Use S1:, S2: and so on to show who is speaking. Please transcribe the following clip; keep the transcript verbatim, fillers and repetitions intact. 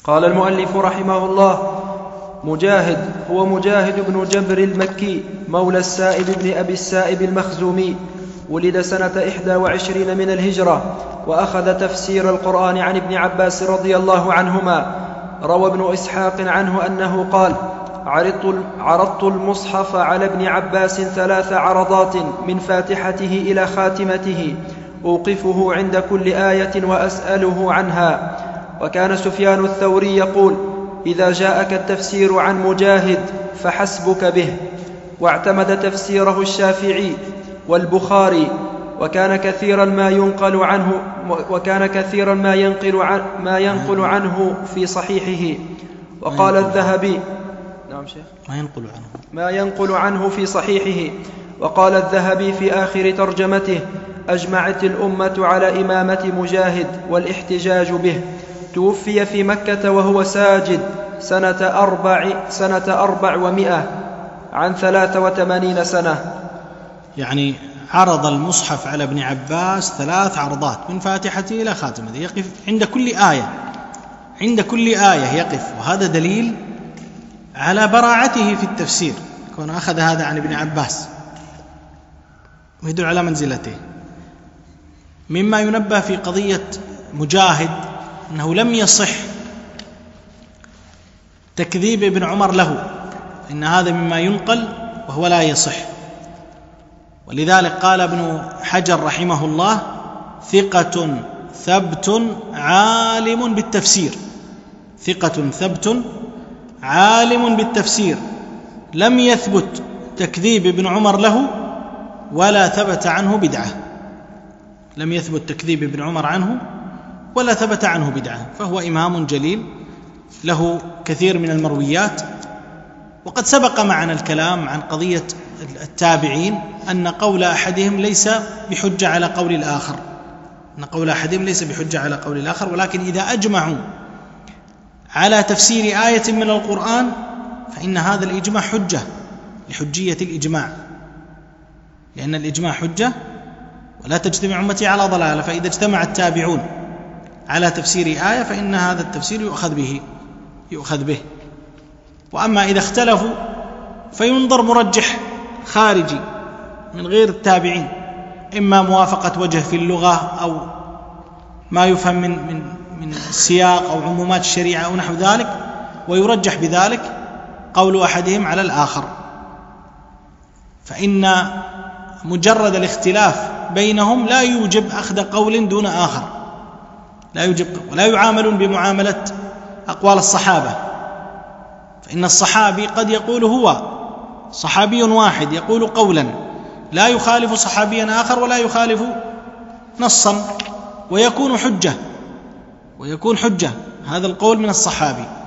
S1: قال المؤلف رحمه الله: مجاهد هو مجاهد بن جبر المكي مولى السائب بن أبي السائب المخزومي، ولد سنة إحدى وعشرين من الهجرة، وأخذ تفسير القرآن عن ابن عباس رضي الله عنهما. روى ابن إسحاق عنه أنه قال: عرضت المصحف على ابن عباس ثلاث عرضات من فاتحته إلى خاتمته، أوقفه عند كل آية وأسأله عنها. وكان سفيان الثوري يقول: إذا جاءك التفسير عن مجاهد فحسبك به. واعتمد تفسيره الشافعي والبخاري، وكان كثيرا ما ينقل عنه وكان كثيرا ما ينقل عن ما ينقل عنه في صحيحه. وقال الذهبي نعم شيخ
S2: ما ينقل عنه
S1: ما ينقل عنه في صحيحه. وقال الذهبي في آخر ترجمته: أجمعت الأمة على إمامة مجاهد والاحتجاج به. توفي في مكة وهو ساجد سنة أربع سنة أربع ومئة عن ثلاث وثمانين سنة.
S2: يعني عرض المصحف على ابن عباس ثلاث عرضات من فاتحته إلى خاتمته، يقف عند كل آية عند كل آية يقف، وهذا دليل على براعته في التفسير، كون أخذ هذا عن ابن عباس ويدل على منزلته. مما ينبه في قضية مجاهد أنه لم يصح تكذيب ابن عمر له، إن هذا مما ينقل وهو لا يصح. ولذلك قال ابن حجر رحمه الله: ثقة ثبت عالم بالتفسير ثقة ثبت عالم بالتفسير، لم يثبت تكذيب ابن عمر له ولا ثبت عنه بدعة لم يثبت تكذيب ابن عمر عنه ولا ثبت عنه بدعة، فهو إمام جليل له كثير من المرويات. وقد سبق معنا الكلام عن قضية التابعين، أن قول أحدهم ليس بحجة على قول الآخر أن قول أحدهم ليس بحجة على قول الآخر ولكن إذا أجمعوا على تفسير آية من القرآن فإن هذا الإجماع حجة لحجية الإجماع، لأن الإجماع حجة ولا تجتمع أمتي على ضلالة. فإذا اجتمع التابعون على تفسير آية فإن هذا التفسير يؤخذ به يؤخذ به وأما إذا اختلفوا فينظر مرجح خارجي من غير التابعين، إما موافقة وجه في اللغة أو ما يفهم من من من السياق أو عمومات الشريعة أو نحو ذلك، ويرجح بذلك قول أحدهم على الآخر. فإن مجرد الاختلاف بينهم لا يوجب أخذ قول دون آخر، لا يوجب ولا يعاملون بمعاملة أقوال الصحابة، فإن الصحابي قد يقول هو صحابي واحد يقول قولا لا يخالف صحابيا آخر ولا يخالف نصا، ويكون حجة ويكون حجة هذا القول من الصحابي.